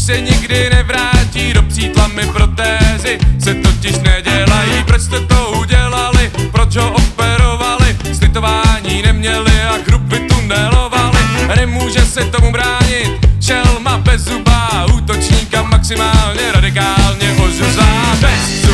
se nikdy nevrátí, do přítlamy protézy se totiž nedělají. Proč jste to udělali, proč ho operovali, slitování neměli a chrup vytunelovali. Nemůže se tomu bránit, šelma bez zuba, útočníka maximálně radikálně ožuzá. Bez